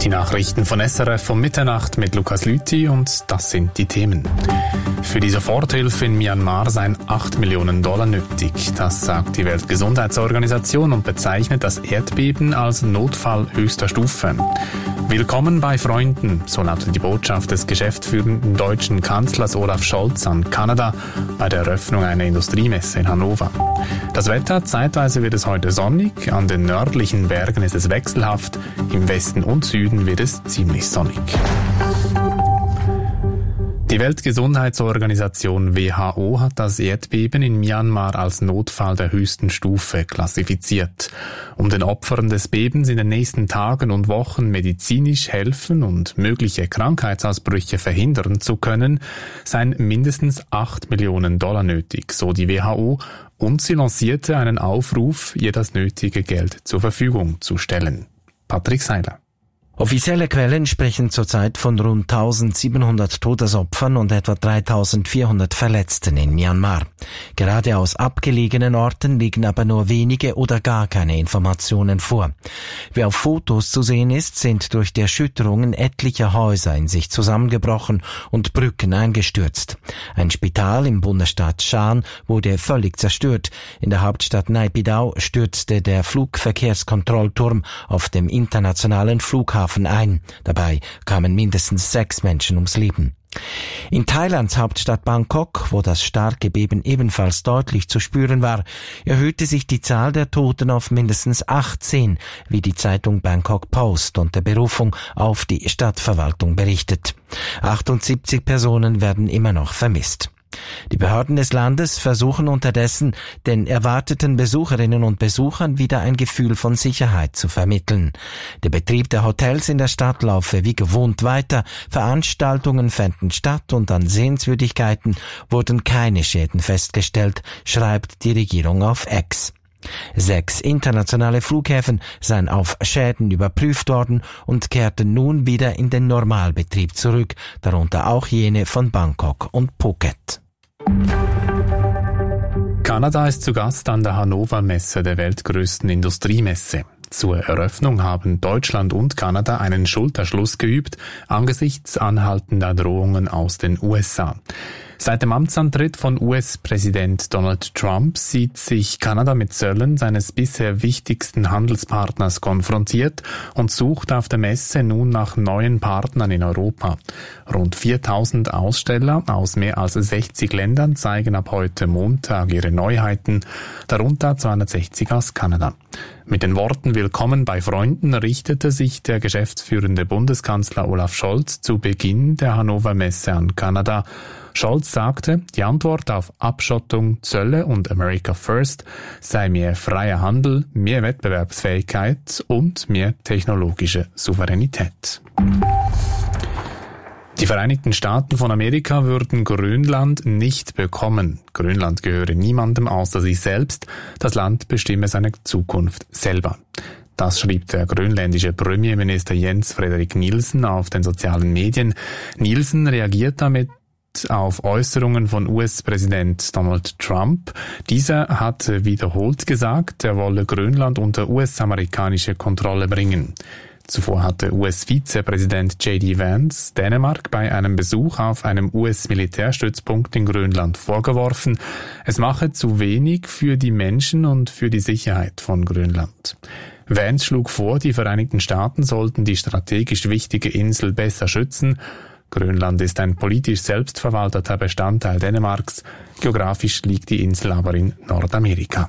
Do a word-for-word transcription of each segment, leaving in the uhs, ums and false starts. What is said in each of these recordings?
Die Nachrichten von S R F um Mitternacht mit Lukas Lüthi und das sind die Themen. Für die Soforthilfe in Myanmar seien acht Millionen Dollar nötig. Das sagt die Weltgesundheitsorganisation und bezeichnet das Erdbeben als Notfall höchster Stufe. Willkommen bei Freunden, so lautet die Botschaft des geschäftsführenden deutschen Kanzlers Olaf Scholz an Kanada bei der Eröffnung einer Industriemesse in Hannover. Das Wetter, zeitweise wird es heute sonnig, an den nördlichen Bergen ist es wechselhaft, im Westen und Süden wird es ziemlich sonnig. Die Weltgesundheitsorganisation W H O hat das Erdbeben in Myanmar als Notfall der höchsten Stufe klassifiziert. Um den Opfern des Bebens in den nächsten Tagen und Wochen medizinisch helfen und mögliche Krankheitsausbrüche verhindern zu können, seien mindestens acht Millionen Dollar nötig, so die W H O, und sie lancierte einen Aufruf, ihr das nötige Geld zur Verfügung zu stellen. Patrick Seiler. Offizielle Quellen sprechen zurzeit von rund eintausendsiebenhundert Todesopfern und etwa dreitausendvierhundert Verletzten in Myanmar. Gerade aus abgelegenen Orten liegen aber nur wenige oder gar keine Informationen vor. Wie auf Fotos zu sehen ist, sind durch die Erschütterungen etliche Häuser in sich zusammengebrochen und Brücken eingestürzt. Ein Spital im Bundesstaat Shan wurde völlig zerstört. In der Hauptstadt Naypyidaw stürzte der Flugverkehrskontrollturm auf dem internationalen Flughafen ein. Dabei kamen mindestens sechs Menschen ums Leben. In Thailands Hauptstadt Bangkok, wo das starke Beben ebenfalls deutlich zu spüren war, erhöhte sich die Zahl der Toten auf mindestens achtzehn, wie die Zeitung Bangkok Post unter Berufung auf die Stadtverwaltung berichtet. achtundsiebzig Personen werden immer noch vermisst. Die Behörden des Landes versuchen unterdessen, den erwarteten Besucherinnen und Besuchern wieder ein Gefühl von Sicherheit zu vermitteln. Der Betrieb der Hotels in der Stadt laufe wie gewohnt weiter, Veranstaltungen fänden statt und an Sehenswürdigkeiten wurden keine Schäden festgestellt, schreibt die Regierung auf X. Sechs internationale Flughäfen seien auf Schäden überprüft worden und kehrten nun wieder in den Normalbetrieb zurück, darunter auch jene von Bangkok und Phuket. Kanada ist zu Gast an der Hannover Messe, der weltgrößten Industriemesse. Zur Eröffnung haben Deutschland und Kanada einen Schulterschluss geübt, angesichts anhaltender Drohungen aus den U S A. Seit dem Amtsantritt von U S-Präsident Donald Trump sieht sich Kanada mit Zöllen seines bisher wichtigsten Handelspartners konfrontiert und sucht auf der Messe nun nach neuen Partnern in Europa. Rund viertausend Aussteller aus mehr als sechzig Ländern zeigen ab heute Montag ihre Neuheiten, darunter zweihundertsechzig aus Kanada. Mit den Worten Willkommen bei Freunden richtete sich der geschäftsführende Bundeskanzler Olaf Scholz zu Beginn der Hannover Messe an Kanada. Scholz sagte, die Antwort auf Abschottung, Zölle und America First sei mehr freier Handel, mehr Wettbewerbsfähigkeit und mehr technologische Souveränität. Die Vereinigten Staaten von Amerika würden Grönland nicht bekommen. Grönland gehöre niemandem außer sich selbst. Das Land bestimme seine Zukunft selber. Das schrieb der grönländische Premierminister Jens Frederik Nielsen auf den sozialen Medien. Nielsen reagiert damit auf Äußerungen von U S-Präsident Donald Trump. Dieser hat wiederholt gesagt, er wolle Grönland unter U S-amerikanische Kontrolle bringen. Zuvor hatte U S-Vizepräsident J D Vance Dänemark bei einem Besuch auf einem U S-Militärstützpunkt in Grönland vorgeworfen, es mache zu wenig für die Menschen und für die Sicherheit von Grönland. Vance schlug vor, die Vereinigten Staaten sollten die strategisch wichtige Insel besser schützen. Grönland ist ein politisch selbstverwalteter Bestandteil Dänemarks. Geografisch liegt die Insel aber in Nordamerika.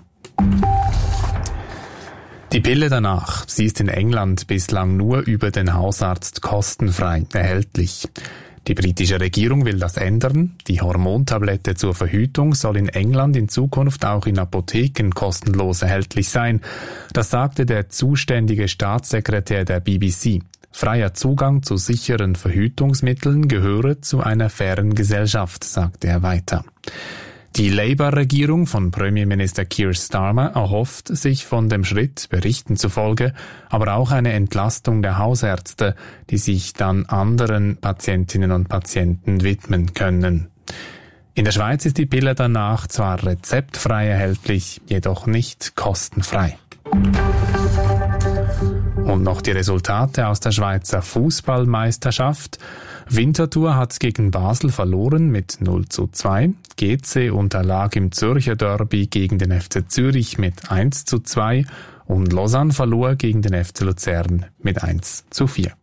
Die Pille danach, sie ist in England bislang nur über den Hausarzt kostenfrei erhältlich. Die britische Regierung will das ändern. Die Hormontablette zur Verhütung soll in England in Zukunft auch in Apotheken kostenlos erhältlich sein. Das sagte der zuständige Staatssekretär der B B C. Freier Zugang zu sicheren Verhütungsmitteln gehöre zu einer fairen Gesellschaft, sagte er weiter. Die Labour-Regierung von Premierminister Keir Starmer erhofft sich von dem Schritt, Berichten zufolge, aber auch eine Entlastung der Hausärzte, die sich dann anderen Patientinnen und Patienten widmen können. In der Schweiz ist die Pille danach zwar rezeptfrei erhältlich, jedoch nicht kostenfrei. Und noch die Resultate aus der Schweizer Fußballmeisterschaft. Winterthur hat gegen Basel verloren mit null zu zwei. G C unterlag im Zürcher Derby gegen den F C Zürich mit eins zu zwei. Und Lausanne verlor gegen den F C Luzern mit eins zu vier.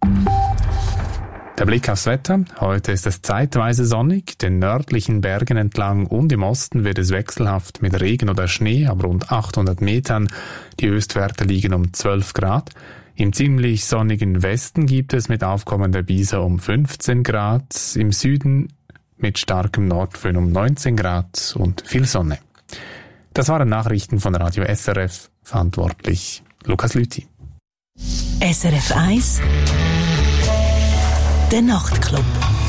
Der Blick aufs Wetter. Heute ist es zeitweise sonnig, den nördlichen Bergen entlang und im Osten wird es wechselhaft mit Regen oder Schnee ab rund achthundert Metern. Die Höchstwerte liegen um zwölf Grad. Im ziemlich sonnigen Westen gibt es mit aufkommender Brise um fünfzehn Grad, im Süden mit starkem Nordföhn um neunzehn Grad und viel Sonne. Das waren Nachrichten von Radio S R F, verantwortlich Lukas Lüthi. S R F eins Der Nachtclub.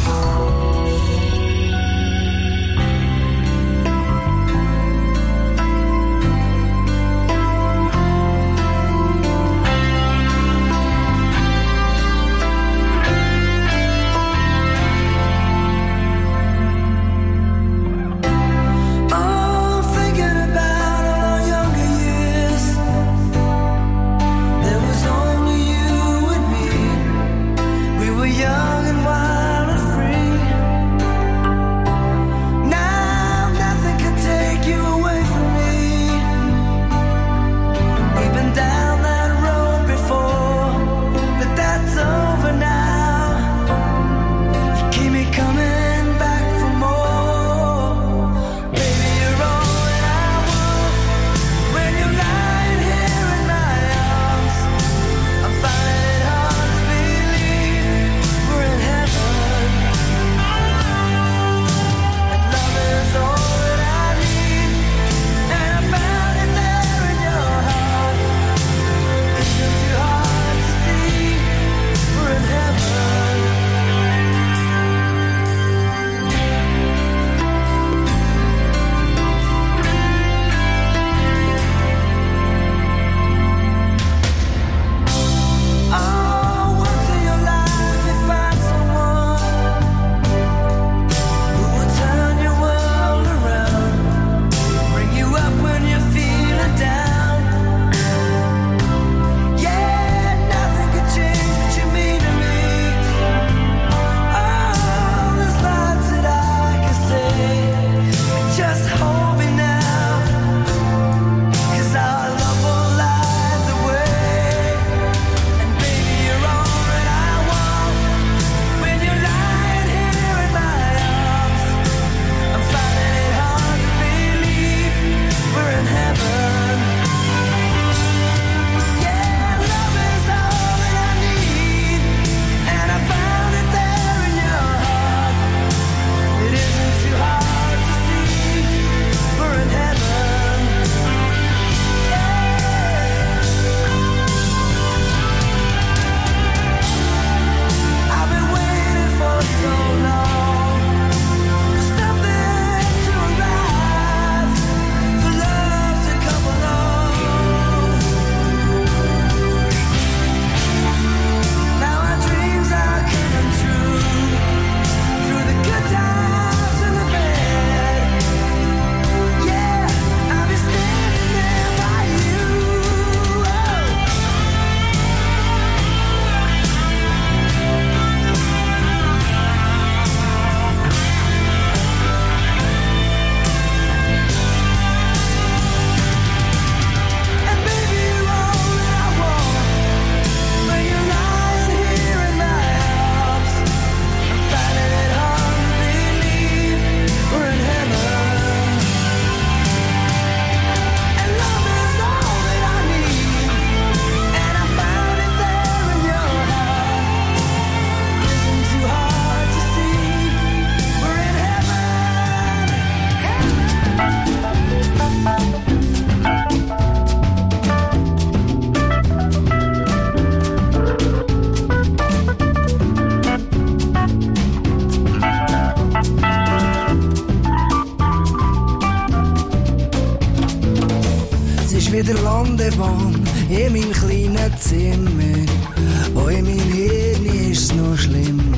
wieder Landebahn in meinem kleinen Zimmer. Wo in meinem Hirn ist es noch schlimmer.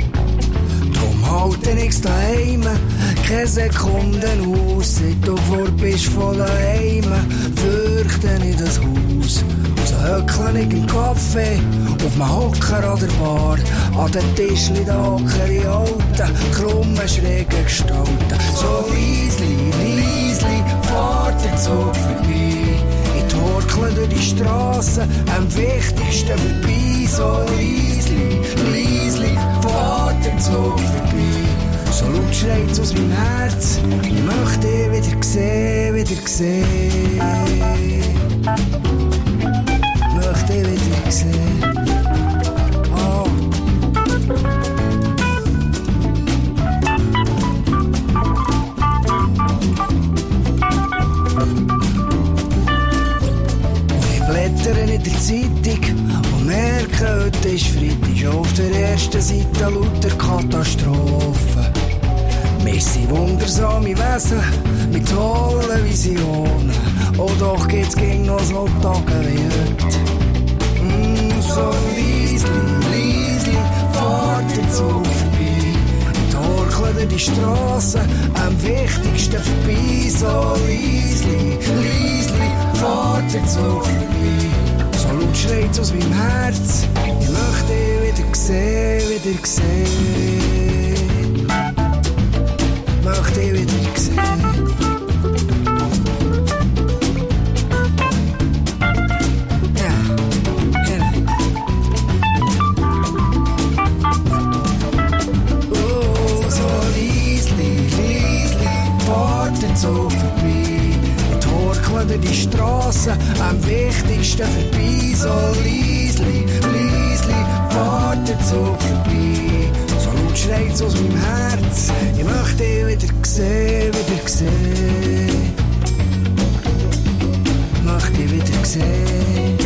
Drum halte ich's daheim, keine Sekunde aus. Seit du vor bist voll daheim, fürchte ich das Haus. So höckle ich im Café, auf dem Hocker an der Bar, an den Tischli da hocker ich alten, krummen, schrägen Gestalten. So leisli, leisli, fahrt der Zug vorbei. Ich torkle durch die Strasse, am wichtigsten vorbei. So leisli, leisli, fahrt der Zug vorbei. So laut schreit's aus meinem Herz, ich möchte dich wieder sehen, wieder sehen. Möchte dich wieder sehen. Oh. Und ich blättere in der Zeitung und merke, heute ist Freitag. Auf der ersten Seite lauter Katastrophen. Wir sind wundersame Wesen mit tollen Visionen. Oh, doch geht's gegen noch so Tage wie heute. Mm, so leisli, leisli, fahrt der Zug vorbei. Torkeln durch die Strasse, am wichtigsten vorbei. So leisli, leisli, fahrt der Zug vorbei. So laut schreit's aus meinem Herz, ich möchte dich wieder sehen, wieder sehen. Möchte ich wieder sehen. Ja, ja. Oh, so leisli, leisli, fahrt der Zug vorbei. Ich torkle durch die Strasse, am wichtigsten vorbei. So leisli, leisli, fahrt der Zug vorbei. So laut schreit's aus meinem Herz, ich möchte dich wieder sehen, wieder sehen. Möchte dich wieder sehen.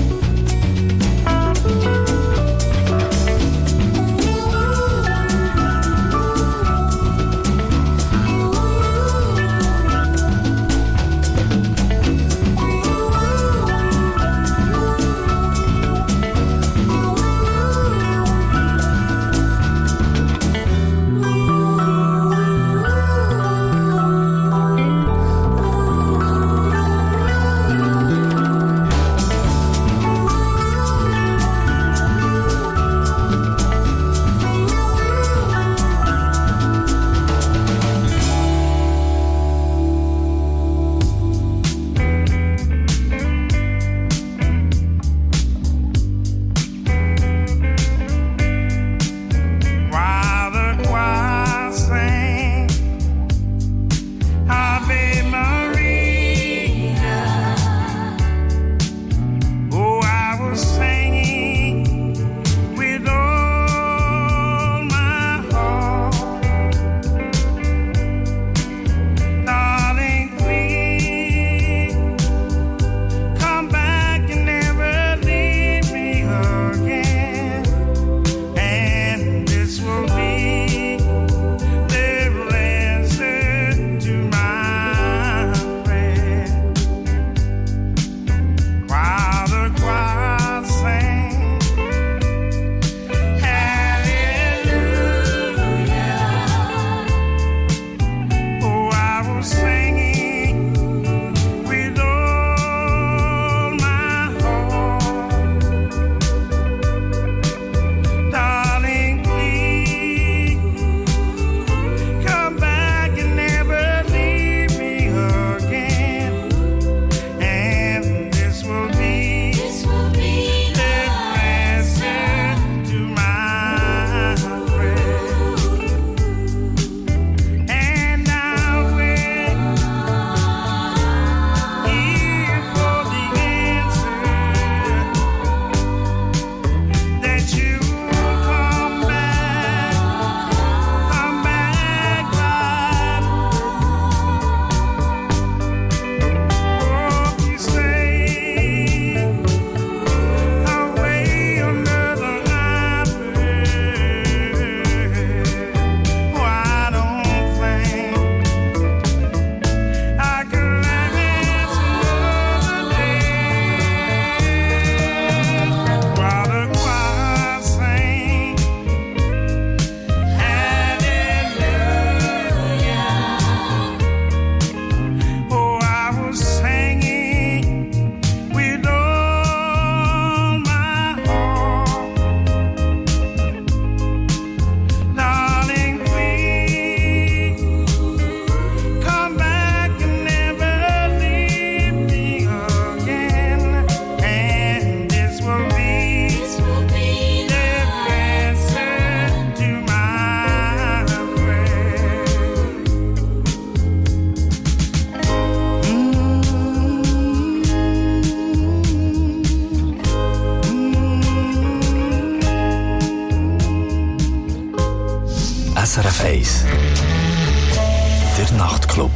F eins. Der Nachtclub.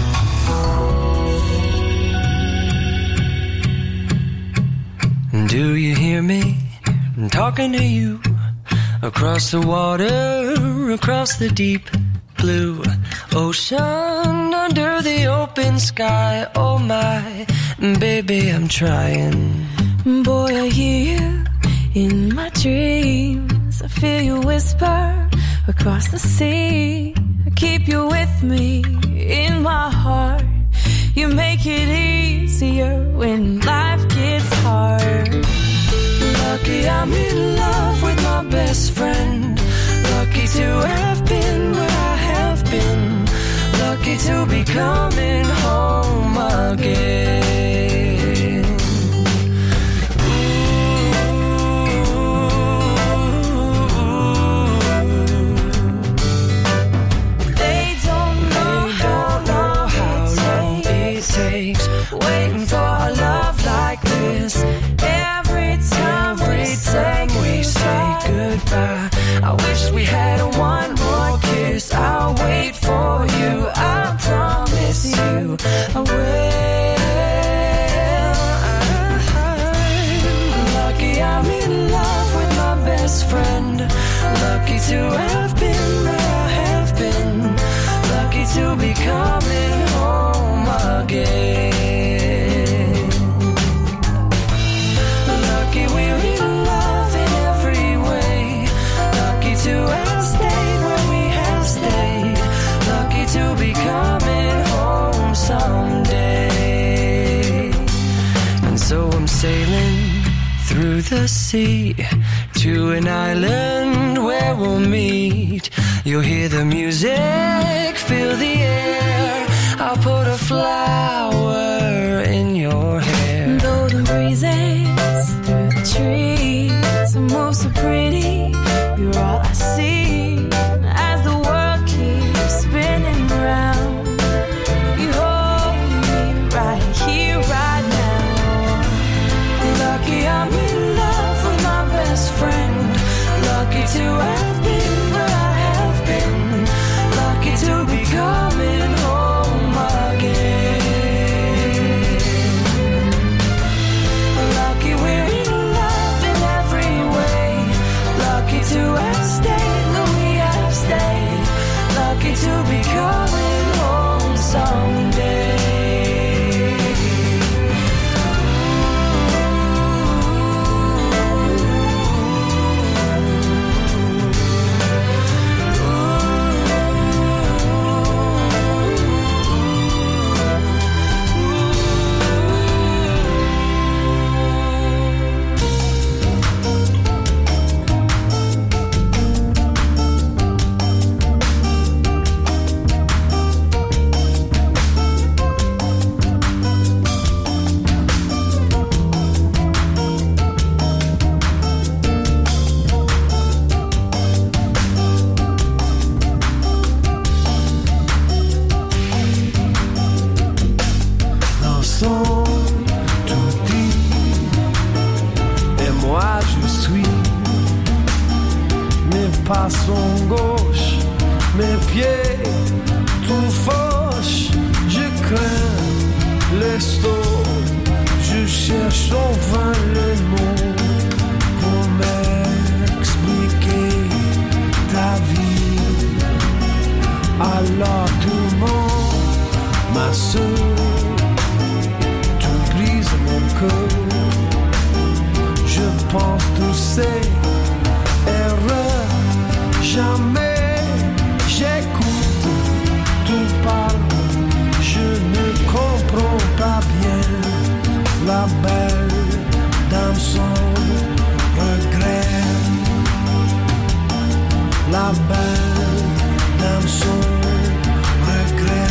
Do you hear me? I'm talking to you. Across the water, across the deep blue ocean, under the open sky. Oh my, baby, I'm trying. Boy, I hear you in my dreams. I feel you whisper across the sea. I keep you with me in my heart. You make it easier when life gets hard. Lucky I'm in love with my best friend. Lucky to have been where I have been. Lucky to be coming home again. Ooh. They don't know, they don't know how long it takes waiting for a love like this. Every time, every time we say goodbye, I wish we had one more kiss. I'll wait for you, I promise you I will. I'm lucky I'm in love with my best friend. Lucky to have been where I have been. Lucky to be coming home again. Lucky we're in love in every way. Lucky to have stayed where we have stayed. Lucky to be coming home someday. And so I'm sailing through the sea to an island where we'll meet. You'll hear the music, feel the air. I'll put a flower in your hair. golden breezes through the trees move so pretty. You're all I see as the world keeps spinning round. You hold me right here, right now. Lucky I'm in love with my best friend. Lucky to have been where I have been. Lucky to be coming home again. Lucky we're in love in every way. Lucky to have stayed when we have stayed. Lucky to be coming home someday. Son gauche, mes pieds tout fauche, je crains les sauts, je cherche enfin les mots pour m'expliquer ta vie. Alors tout le monde, ma soeur, tu brises mon cœur, je pense tous ces erreurs. Jamais j'écoute, tout parle, je ne comprends pas bien. La belle dame sans regret, la belle dame sans regret.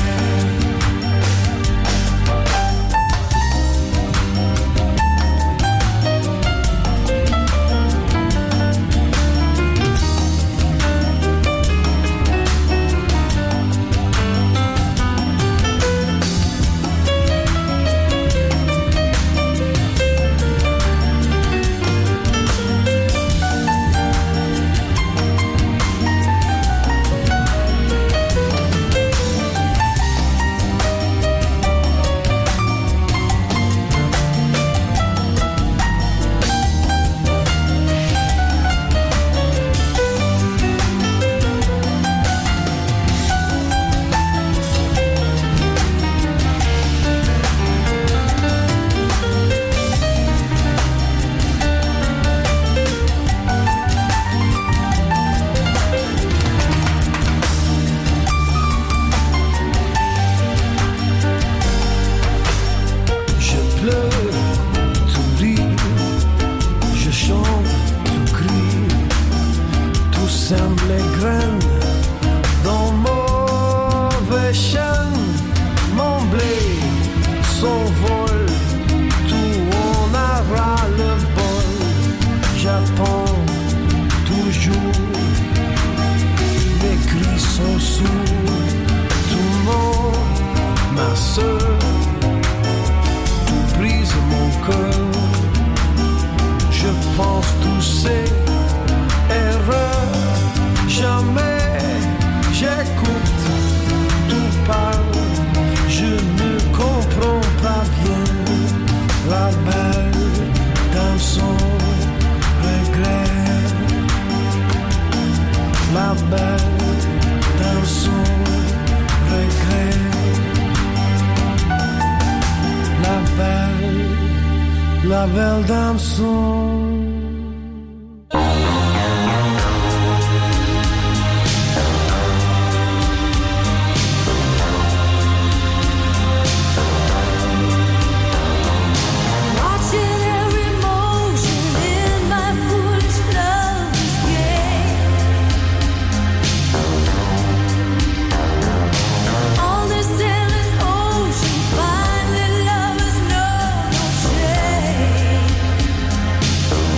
la belle dame son. Finally lovers know no shame.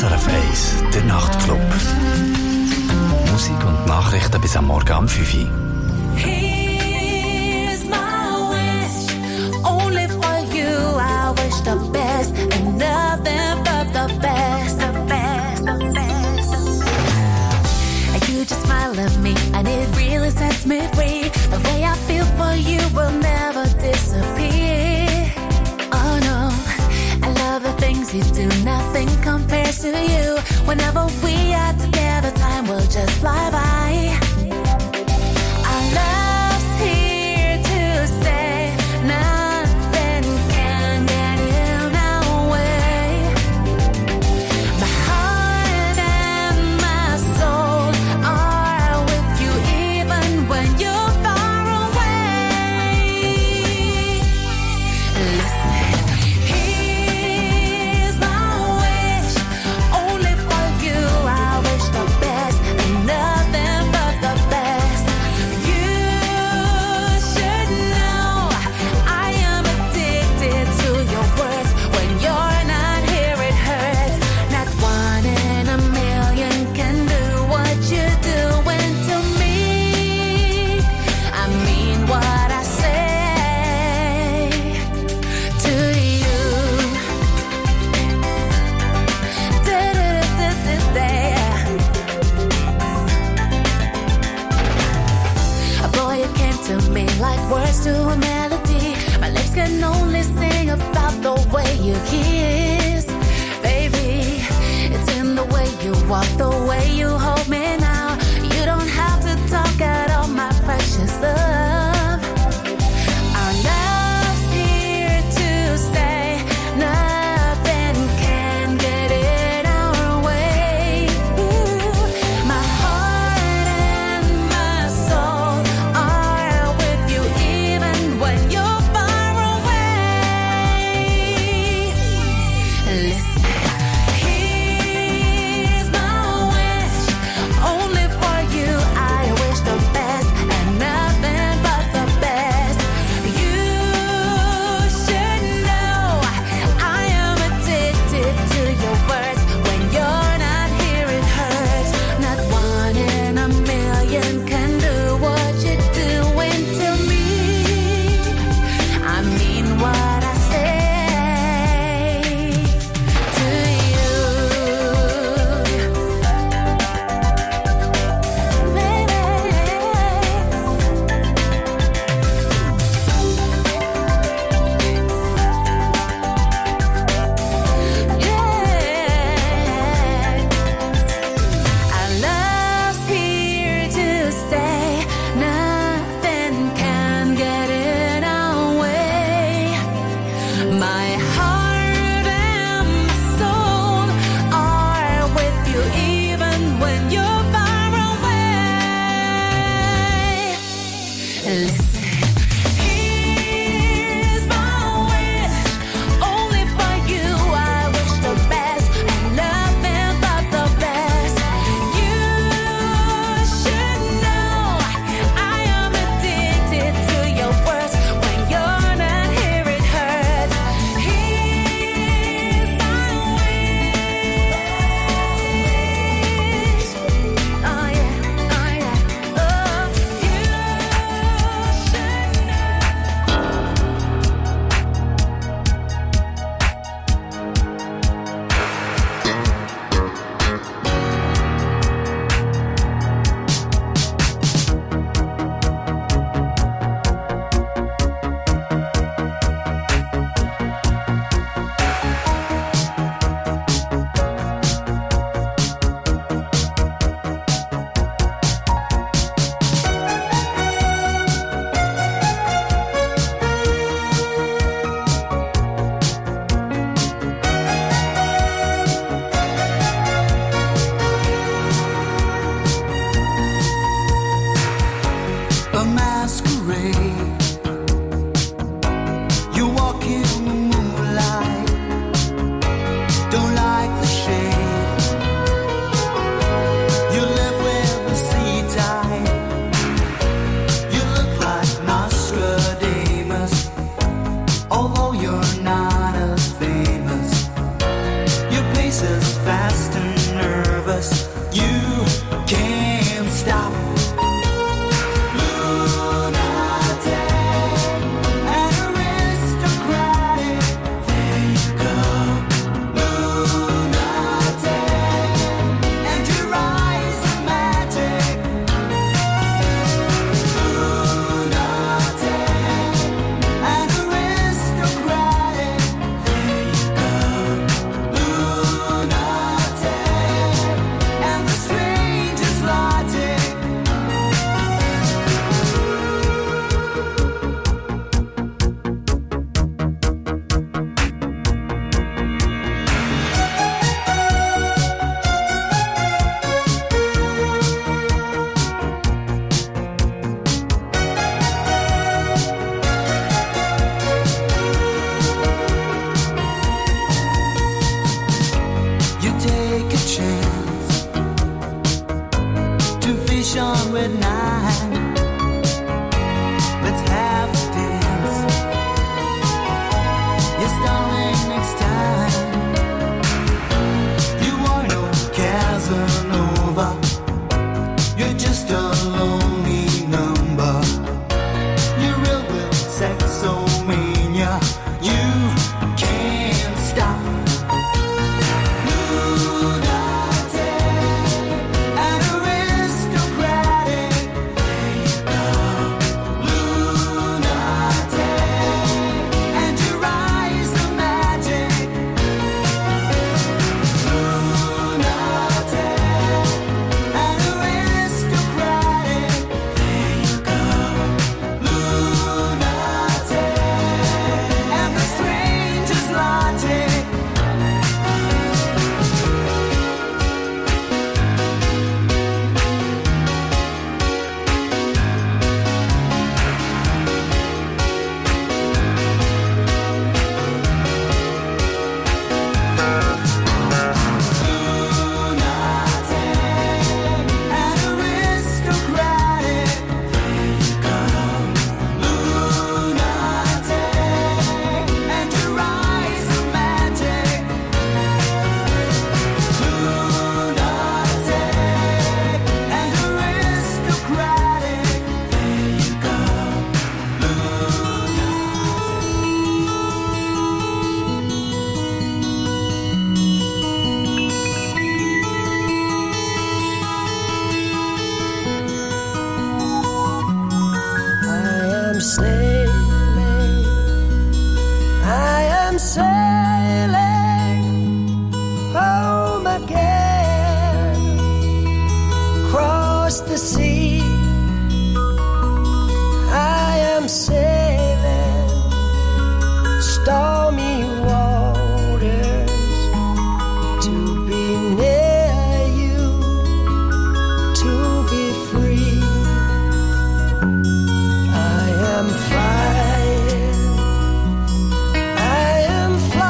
S R F eins, der Nachtclub. Musik und Nachrichten bis am Morgen um fünf Uhr. Here's my wish, only for you. I wish the best and nothing but the best, the best, the best, the best. And you just smile at me, and it really sets me free. The way I feel for you will never disappear. Oh no, I love the things you do. Nothing compares to you. Whenever we are together, time will just fly by. Our love's here to stay. Nothing can get in our way. My heart and my soul are with you even when you're far away. Listen, here's my wish, only for you. I wish the best and nothing but the best. You should know I am addicted to your words. When you're not here, it hurts. Not one in a million can do what you're doing to me. I mean what I say to you. A boy, you came to me like words to a melody. My lips can only sing about the way you kiss. Baby, it's in the way you walk, the way you hold me now. You don't have to talk at all, my precious love. Our love's here to stay. Nothing can get in our way. Ooh, my heart and my soul are with you even when you're far away. chance to fish on red nine. Let's have a dance. Yes, darling, next time. You are no Casanova. You're just a lonely number. You're real with sexomania. You can't stop. I am flying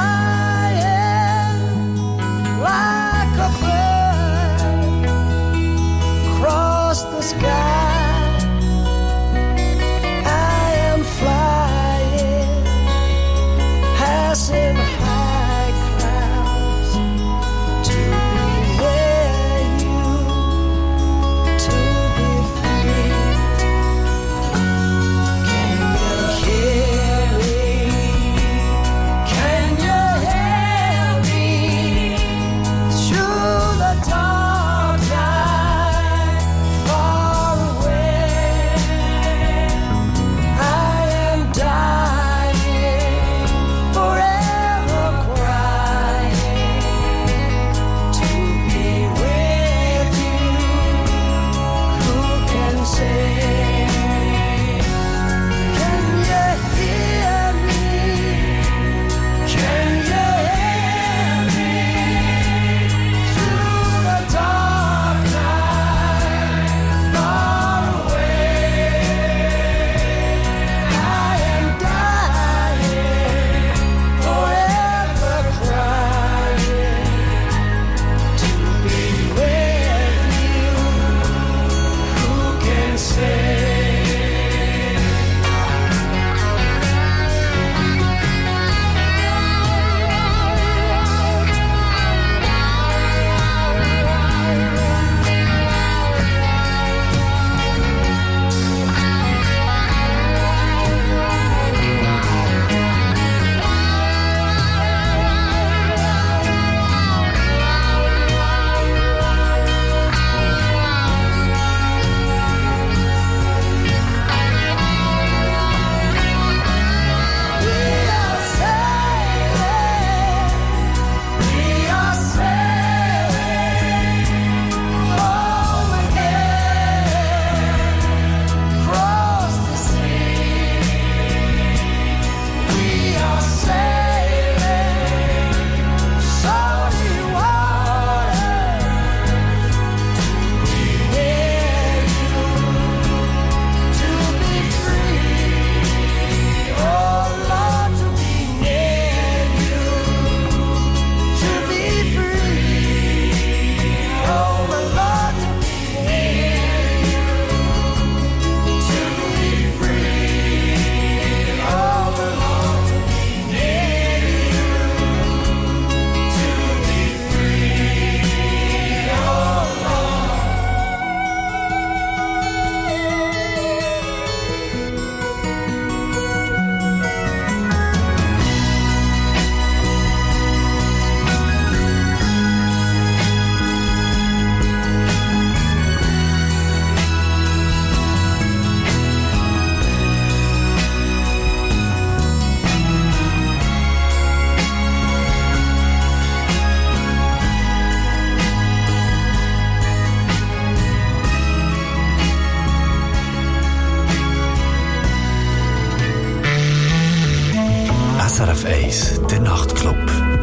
eins, der Nachtclub.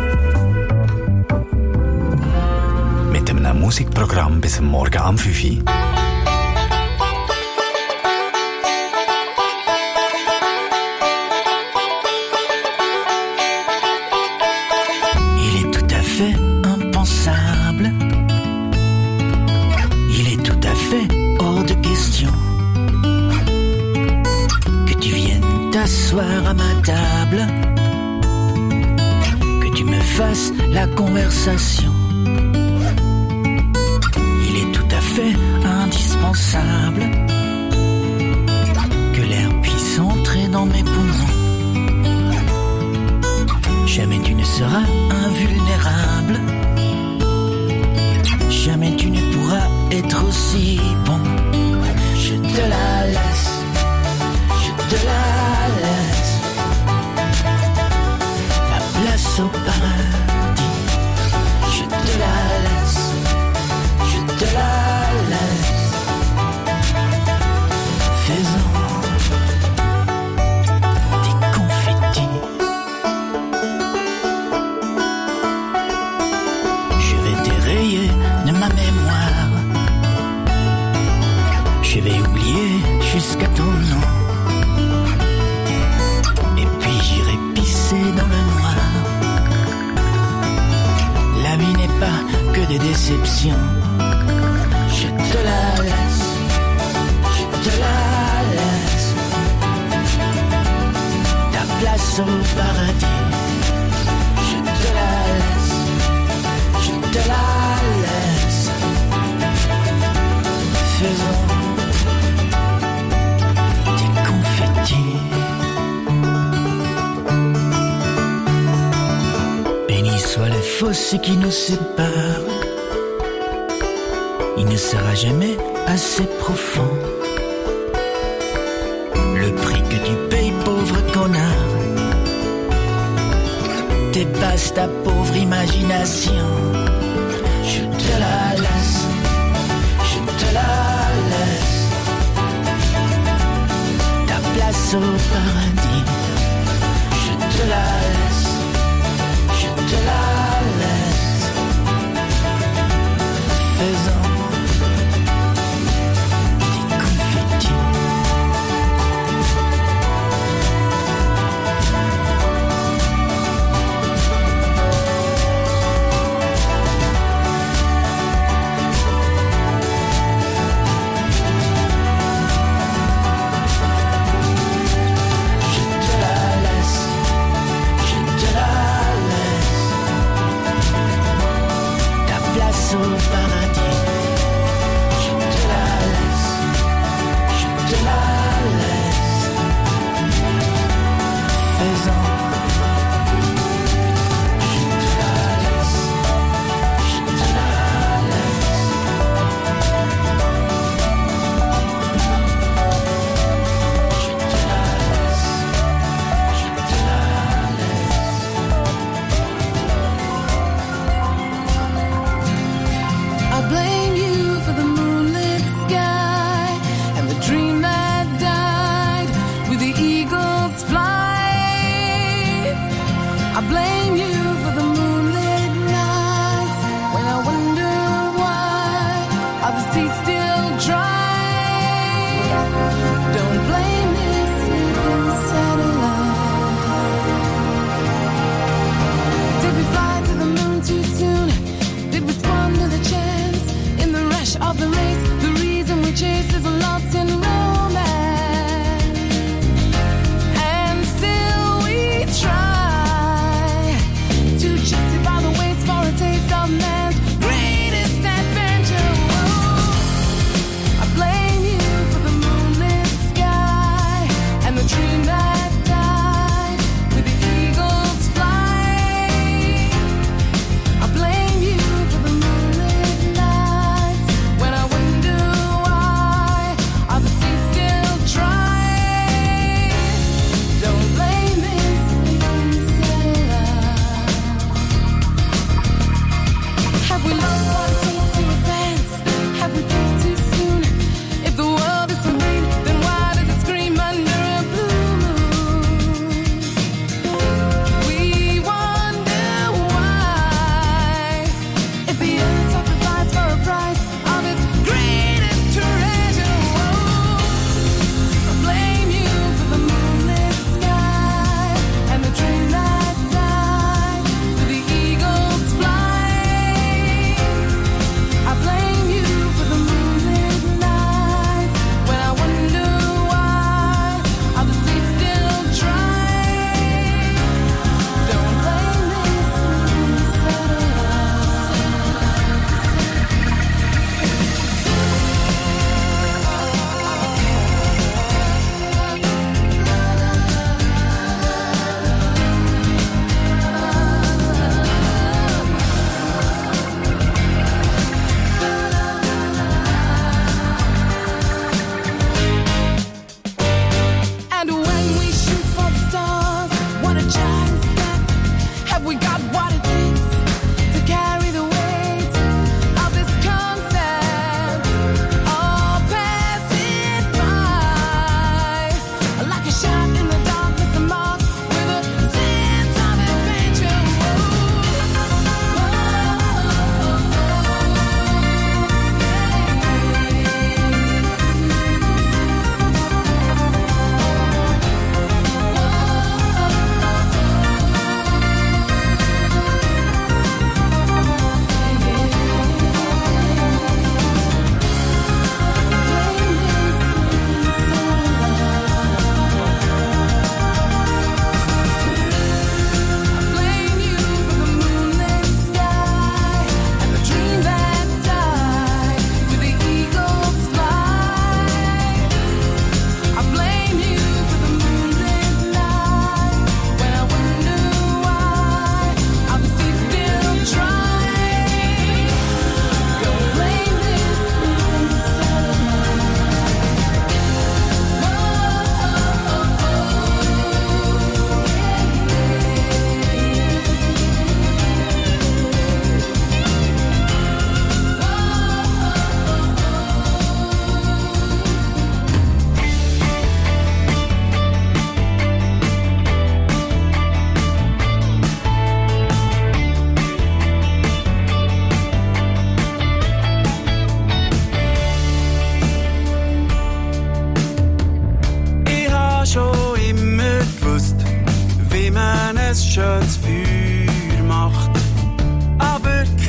Mit einem Musikprogramm bis am Morgen am fünf Uhr. Il est tout à fait impensable. Il est tout à fait hors de question que tu viennes t'asseoir à ma table, que tu me fasses la conversation. Il est tout à fait indispensable que l'air puisse entrer dans mes poumons. Jamais tu ne seras invulnérable. Jamais tu ne pourras être aussi bon. Je te la laisse, je te la laisse. La place au paradis. Je te la laisse, je te la laisse. Fais-en des confettis. Je vais t'érayer de ma mémoire. Je vais oublier jusqu'à ton nom. Et puis j'irai pisser dans le noir. La vie n'est pas que des déceptions. Je te la laisse, je te la laisse. Ta place au paradis. Je te la laisse, je te la laisse. Faisons des confettis. Béni soit le fossé qui nous sépare. Il ne sera jamais assez profond. Le prix que tu payes, pauvre connard, dépasse ta pauvre imagination. Je te la laisse, je te la laisse. Ta place au paradis. Je te la laisse, je te la laisse. Faisons des confettis. Au paradis, je te la laisse, je te la laisse. Faisons, je te la laisse, je te la laisse. Je te la laisse, je te la laisse. I blame you for the moonlit sky and the dream that died with the eagle's flight. I blame you for the moonlit nights when I wonder why are the seas still dry. Don't blame this sleeping satellite. Did we fly to the moon too soon? Did we squander the chance in the rush of the race? The reason we chase is lost in romance, and still we try to justify the waste for a taste of man's greatest adventure. Whoa. I blame you for the moonlit sky and the dream that died with the eagle's flight. I blame you for the moonlit nights when I wonder why are the seas still dry. Don't blame this sleeping satellite. Have we lost what it takes to advance? Have we peaked too soon? If the world is so green, then why does it scream under a blue moon? We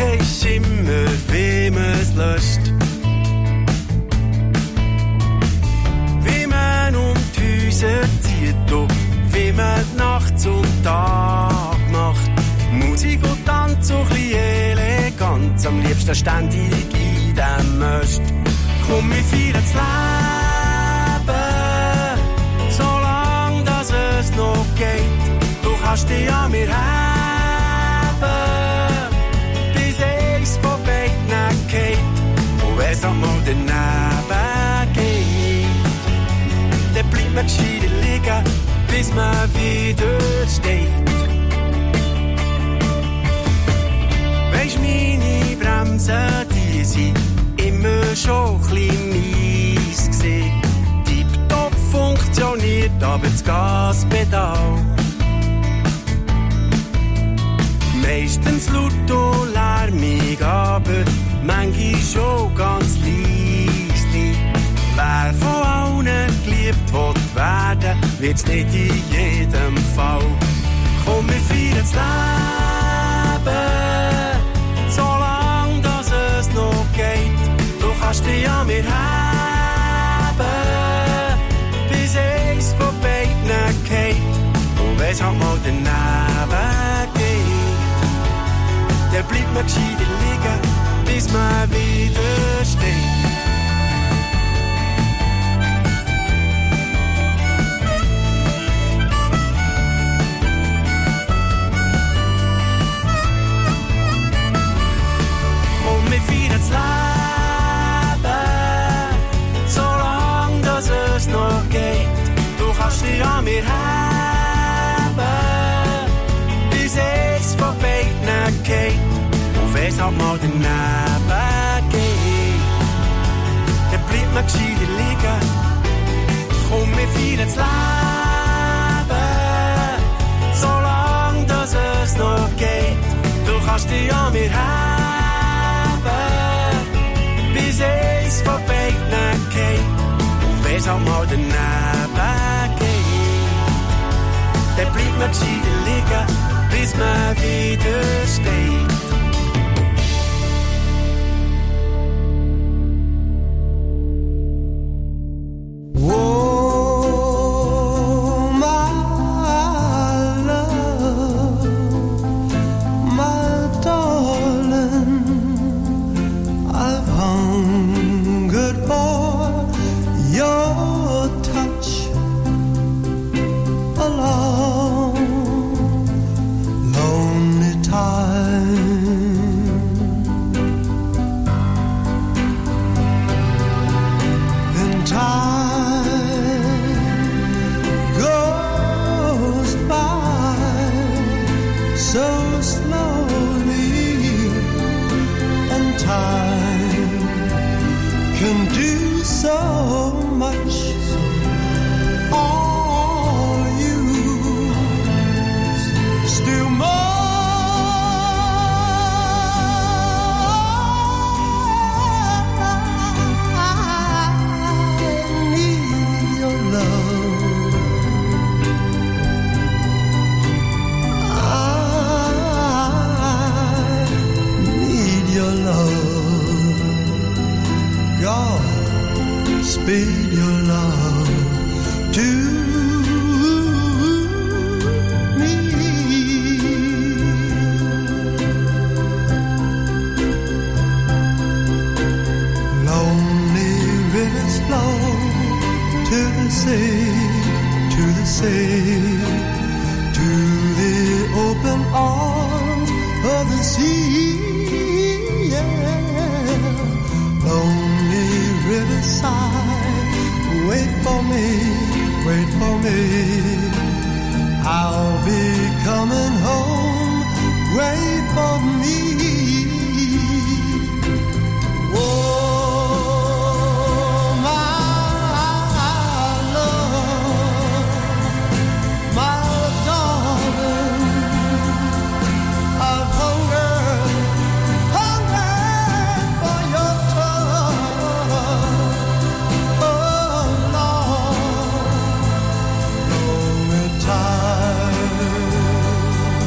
kein Schimmer, wie man's löscht. Wie man um die Häuser zieht, und wie man die Nacht zum Tag macht. Musik und Tanz so ein bisschen elegant, am liebsten ständig in dem Möst. Komm, wir feiern das Leben, solange dass es noch geht. Du kannst dich an mir heben, bis eins von beiden geht. Und wenn's auch mal daneben geht, dann bleibt man gescheit liegen, bis man wieder steht. Weisst, meine Bremsen, die sind immer schon ein bisschen mies gsi. Tipptopp funktioniert, aber das Gaspedal meistens laut und lärmig, aber manchmal schon ganz leislich. Wer von allen geliebt will werden, wird's nicht in jedem Fall. Komm, wir feiern das Leben, solange dass es noch geht. Du kannst dich an mir heben, bis eins von beiden geht. Und wenn's halt mal daneben geht, dann bleibt man gescheiter liegen, bis man wieder steht. Komm, wir feiern das Leben, solange dass es noch geht. Du kannst dich an mir heben, bis es von beiden geht. Und wenn's halt mal daneben geht, dann bleibt man gescheiter liegen. Komm, wir feiern das Leben, solange dass es noch geht. Du kannst dich an mir heben, bis es von beiden geht. Und wenn's halt mal daneben geht, dann bleibt man gescheiter liegen, bis man wieder steht. Time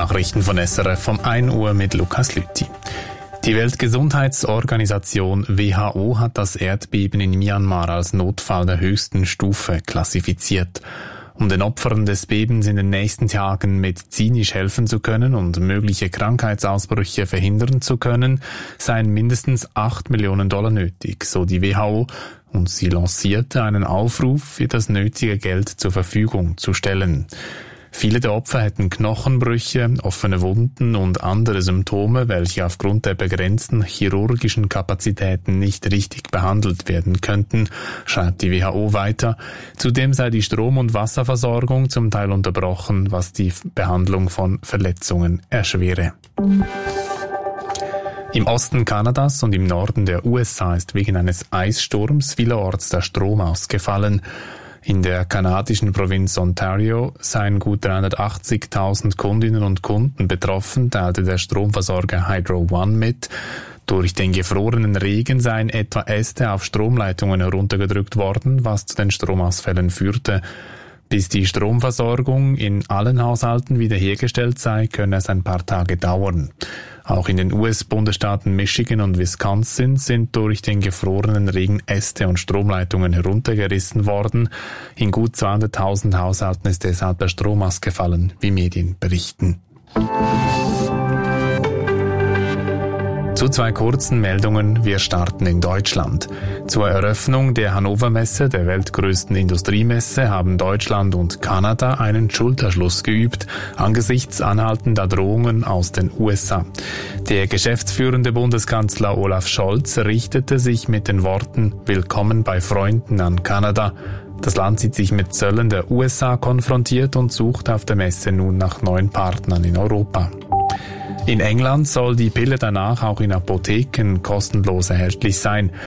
Nachrichten von S R F um ein Uhr mit Lukas Lüthi. Die Weltgesundheitsorganisation W H O hat das Erdbeben in Myanmar als Notfall der höchsten Stufe klassifiziert. Um den Opfern des Bebens in den nächsten Tagen medizinisch helfen zu können und mögliche Krankheitsausbrüche verhindern zu können, seien mindestens acht Millionen Dollar nötig, so die W H O, und sie lancierte einen Aufruf, für das nötige Geld zur Verfügung zu stellen. Viele der Opfer hätten Knochenbrüche, offene Wunden und andere Symptome, welche aufgrund der begrenzten chirurgischen Kapazitäten nicht richtig behandelt werden könnten, schreibt die W H O weiter. Zudem sei die Strom- und Wasserversorgung zum Teil unterbrochen, was die Behandlung von Verletzungen erschwere. Im Osten Kanadas und im Norden der U S A ist wegen eines Eissturms vielerorts der Strom ausgefallen. In der kanadischen Provinz Ontario seien gut dreihundertachtzigtausend Kundinnen und Kunden betroffen, teilte der Stromversorger Hydro One mit. Durch den gefrorenen Regen seien etwa Äste auf Stromleitungen heruntergedrückt worden, was zu den Stromausfällen führte. Bis die Stromversorgung in allen Haushalten wiederhergestellt sei, könne es ein paar Tage dauern. Auch in den U S-Bundesstaaten Michigan und Wisconsin sind durch den gefrorenen Regen Äste und Stromleitungen heruntergerissen worden. In gut zweihunderttausend Haushalten ist deshalb der Strom ausgefallen, wie Medien berichten. Zu zwei kurzen Meldungen. Wir starten in Deutschland. Zur Eröffnung der Hannover Messe, der weltgrößten Industriemesse, haben Deutschland und Kanada einen Schulterschluss geübt, angesichts anhaltender Drohungen aus den U S A. Der geschäftsführende Bundeskanzler Olaf Scholz richtete sich mit den Worten „Willkommen bei Freunden" an Kanada. Das Land sieht sich mit Zöllen der U S A konfrontiert und sucht auf der Messe nun nach neuen Partnern in Europa. In England soll die Pille danach auch in Apotheken kostenlos erhältlich sein.